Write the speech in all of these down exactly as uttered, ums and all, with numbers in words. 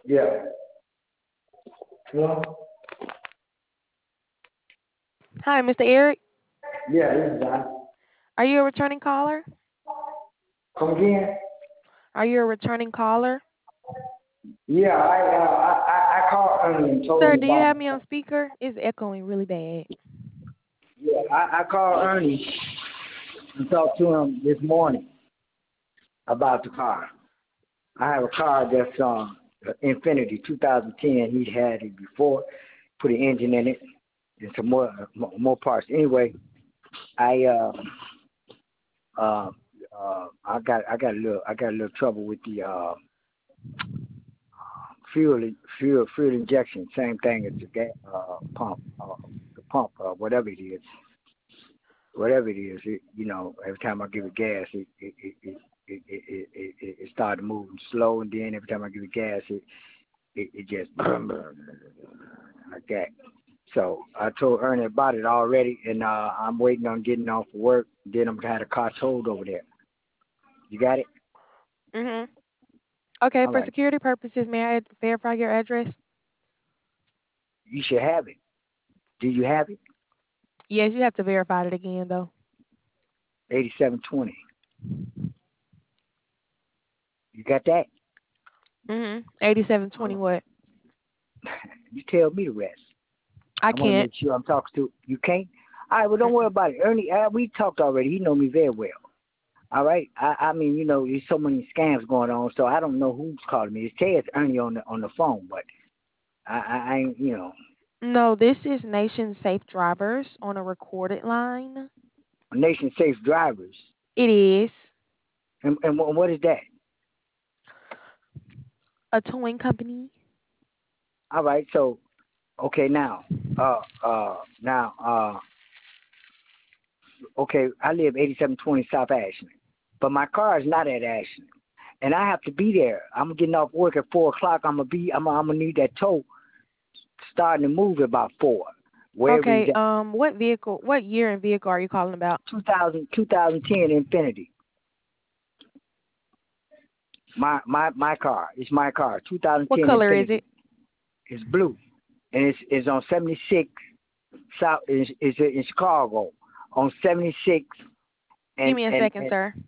Yeah. Well, Hi, Mister Eric. yeah, this is Don. Are you a returning caller? Come again? Are you a returning caller? Yeah, I, uh, I, I, I called Ernie and told Sir, him do you about. have me on speaker? It's echoing really bad. Yeah, I, I called Ernie and talked to him this morning about the car. I have a car that's uh, Infinity twenty ten. He had it before, put an engine in it and some more more more parts. Anyway, I uh uh uh I got I got a little I got a little trouble with the uh fuel fuel fuel injection. Same thing as the gas uh pump uh the pump uh, whatever it is whatever it is. It, you know, every time I give it gas, it it it it it, it, it, it, it started moving slow, and then every time I give it gas, it it, it just like that. So I told Ernie about it already, and uh, I'm waiting on getting off of work. Then I'm gonna have the car towed over there. You got it? Mhm. Okay, All for right. security purposes, may I verify your address? You should have it. Do you have it? Yes, you have to verify it again though. eighty-seven twenty. You got that? Mhm. Eighty-seven All twenty right. what? You tell me the rest. I I want to can't. make sure I'm talking to you. Can't? All right. Well, don't worry Mm-mm. about it. Ernie, uh, we talked already. He know me very well. All right. I, I mean, you know, there's so many scams going on, so I don't know who's calling me. It says Ernie on the on the phone, but I, I, I ain't, you know, No, this is Nation Safe Drivers on a recorded line. nation safe drivers. It is And, and what what is that? a towing company. All right. So, okay, now, uh, uh, now, uh, okay, I live eighty-seven twenty South Ashland, but my car is not at Ashland, and I have to be there. I'm getting off work at four o'clock. I'm gonna be. I'm. I'm gonna need that tow starting to move at about four, wherever he's Okay, at. um what vehicle, what year and vehicle are you calling about? two thousand, two thousand ten Infinity. My my my car. It's my car. What two thousand ten color is Infinity. it? It's blue, and it's it's on seventy-six South. It's, it's in Chicago on seventy-six Give and me a and second, and sir.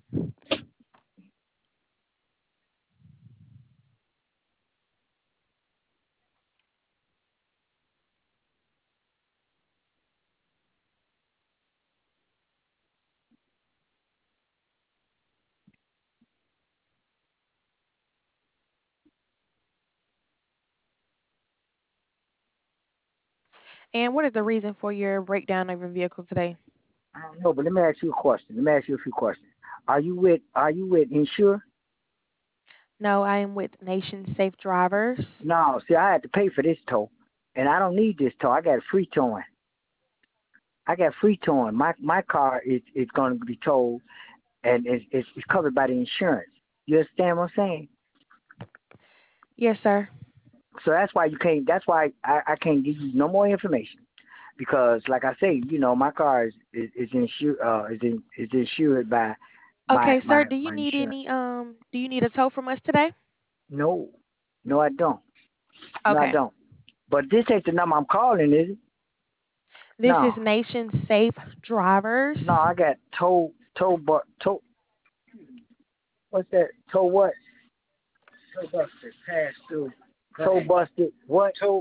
And what is the reason for your breakdown of your vehicle today? I don't know, but let me ask you a question. Let me ask you a few questions. Are you with Are you with Insure? No, I am with Nation Safe Drivers. No, see, I had to pay for this tow, and I don't need this tow. I got free towing. I got free towing. My my car is is going to be towed, and it's, it's it's covered by the insurance. You understand what I'm saying? Yes, sir. So that's why you can't. That's why I, I can't give you no more information because, like I say, you know, my car is is, is insured uh, is in, is insured by my Okay, sir, my do you my need insurance. any um do you need a tow from us today? No, no, I don't. No, I Okay. don't. But this ain't the number I'm calling, is it? This is No, Nation Safe Drivers. no, I got tow tow but tow. What's that? Tow what? Tow busted. Pass through. Tow busted. What? Tow.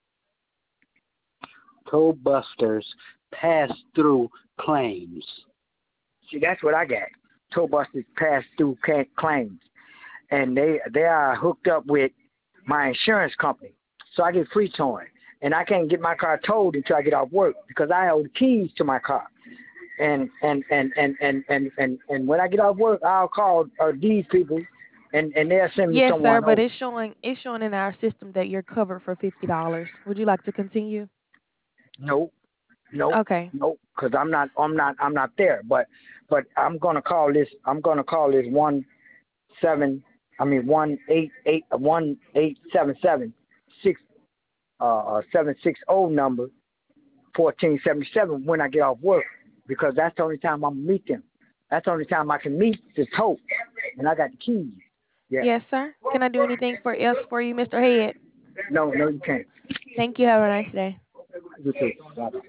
Tow Busters pass through claims. See, that's what I got. Tow busted pass through ca- claims, and they they are hooked up with my insurance company, so I get free towing, and I can't get my car towed until I get off work because I hold the keys to my car. And and and and and and and, and when I get off work, I'll call uh, these people, and and they'll send me Yes, sir, someone but over. it's showing it's showing in our system that you're covered for fifty dollars. Would you like to continue? No, no, Okay. no, because I'm not I'm not I'm not there. But but I'm gonna call this I'm gonna call this one seven I mean one eight eight one eight seven seven six uh uh, seven six zero number fourteen seventy seven when I get off work because that's the only time I'm gonna meet them. That's the only time I can meet this hope, and I got the keys. Yeah. Yes, sir. Can I do anything for else for you, Mister Head? No, no, you can't. Thank you. Have a nice day. You too. Bye-bye.